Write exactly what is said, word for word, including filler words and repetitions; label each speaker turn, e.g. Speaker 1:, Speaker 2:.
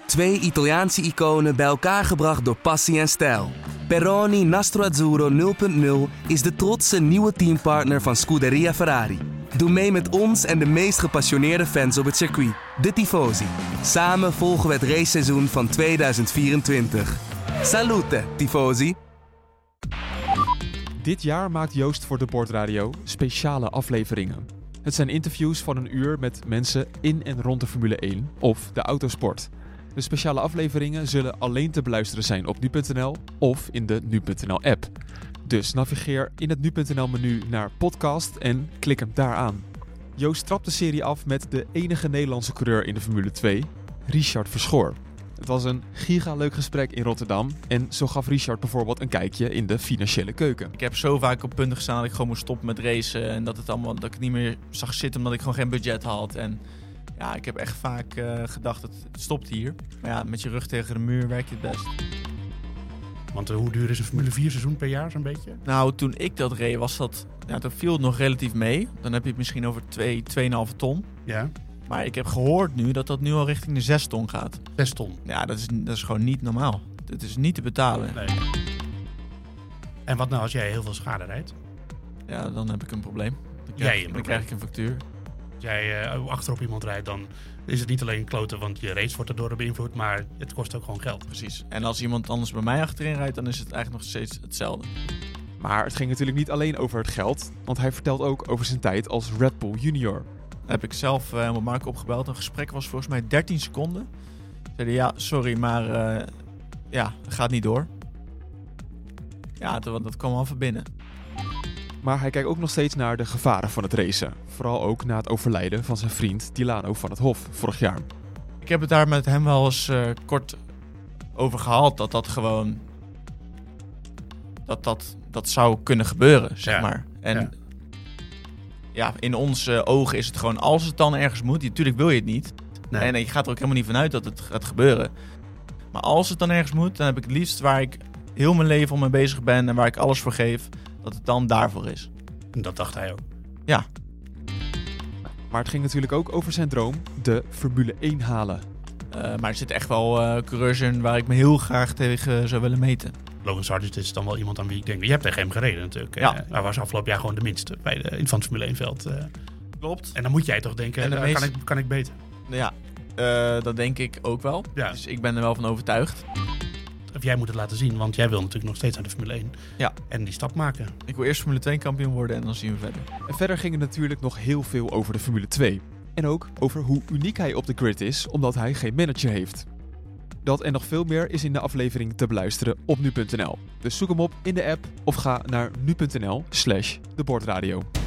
Speaker 1: Twee Italiaanse iconen bij elkaar gebracht door passie en stijl. Peroni Nastro Azzurro nul punt nul is de trotse nieuwe teampartner van Scuderia Ferrari. Doe mee met ons en de meest gepassioneerde fans op het circuit, de Tifosi. Samen volgen we het raceseizoen van tweeduizend vierentwintig. Salute, Tifosi!
Speaker 2: Dit jaar maakt Joost voor de Bordradio speciale afleveringen. Het zijn interviews van een uur met mensen in en rond de Formule één of de autosport. De speciale afleveringen zullen alleen te beluisteren zijn op nu punt n l of in de nu punt n l app. Dus navigeer in het nu punt n l menu naar podcast en klik hem daar aan. Joost trapt de serie af met de enige Nederlandse coureur in de Formule twee, Richard Verschoor. Het was een gigaleuk gesprek in Rotterdam en zo gaf Richard bijvoorbeeld een kijkje in de financiële keuken.
Speaker 3: Ik heb zo vaak op punten gestaan dat ik gewoon moest stoppen met racen en dat, het allemaal, dat ik het niet meer zag zitten omdat ik gewoon geen budget had. En ja, ik heb echt vaak uh, gedacht, het, het stopt hier. Maar ja, met je rug tegen de muur werkt het best.
Speaker 4: Want uh, hoe duur is een Formule vier seizoen per jaar zo'n beetje?
Speaker 3: Nou, toen ik dat reed was dat, ja, dat viel het nog relatief mee. Dan heb je het misschien over twee, twee komma vijf ton.
Speaker 4: Ja.
Speaker 3: Maar ik heb gehoord nu dat dat nu al richting de zes ton gaat.
Speaker 4: zes ton?
Speaker 3: Ja, dat is, dat is gewoon niet normaal. Dat is niet te betalen.
Speaker 4: Nee. En wat nou als jij heel veel schade rijdt?
Speaker 3: Ja, dan heb ik een probleem. Dan krijg,
Speaker 4: Jij een
Speaker 3: dan
Speaker 4: probleem.
Speaker 3: krijg ik een factuur.
Speaker 4: Als jij uh, achterop iemand rijdt, dan is het niet alleen kloten, want je race wordt erdoor beïnvloed, maar het kost ook gewoon geld.
Speaker 3: Precies. En als iemand anders bij mij achterin rijdt, dan is het eigenlijk nog steeds hetzelfde.
Speaker 2: Maar het ging natuurlijk niet alleen over het geld, want hij vertelt ook over zijn tijd als Red Bull junior.
Speaker 3: Heb ik zelf uh, met Marco opgebeld. Een gesprek was volgens mij dertien seconden. Zeiden ja, sorry, maar uh, ja, het gaat niet door. Ja, dat, dat kwam al van binnen.
Speaker 2: Maar hij kijkt ook nog steeds naar de gevaren van het racen. Vooral ook na het overlijden van zijn vriend Dilano van het Hof vorig jaar.
Speaker 3: Ik heb het daar met hem wel eens uh, kort over gehad. Dat dat gewoon... Dat dat, dat zou kunnen gebeuren, zeg
Speaker 4: ja.
Speaker 3: maar. En
Speaker 4: ja.
Speaker 3: ja, in onze ogen is het gewoon... Als het dan ergens moet, natuurlijk wil je het niet.
Speaker 4: Nee.
Speaker 3: En je gaat er ook helemaal niet vanuit dat het gaat gebeuren. Maar als het dan ergens moet, dan heb ik het liefst waar ik heel mijn leven om mee bezig ben... en waar ik alles voor geef, dat het dan daarvoor is.
Speaker 4: En dat dacht hij ook.
Speaker 3: Ja.
Speaker 2: Maar het ging natuurlijk ook over zijn droom, de Formule één halen.
Speaker 3: Uh, maar er zitten echt wel uh, coureurs in waar ik me heel graag tegen zou willen meten.
Speaker 4: Logan Sargent is dan wel iemand aan wie ik denk... Je hebt tegen hem gereden natuurlijk.
Speaker 3: Ja.
Speaker 4: Uh, hij was afgelopen jaar gewoon de minste bij de, van het Formule één veld. Uh,
Speaker 3: Klopt.
Speaker 4: en dan moet jij toch denken,
Speaker 3: En de
Speaker 4: uh,
Speaker 3: meest...
Speaker 4: kan, ik, kan ik beter?
Speaker 3: Ja, uh, dat denk ik ook wel.
Speaker 4: Ja.
Speaker 3: Dus ik ben er wel van overtuigd.
Speaker 4: Of jij moet het laten zien, want jij wil natuurlijk nog steeds naar de Formule één.
Speaker 3: Ja.
Speaker 4: En die stap maken.
Speaker 3: Ik wil eerst Formule twee kampioen worden en dan zien we verder.
Speaker 2: En verder ging het natuurlijk nog heel veel over de Formule twee. En ook over hoe uniek hij op de grid is, omdat hij geen manager heeft. Dat en nog veel meer is in de aflevering te beluisteren op nu punt n l. Dus zoek hem op in de app of ga naar nu punt n l slash de bordradio.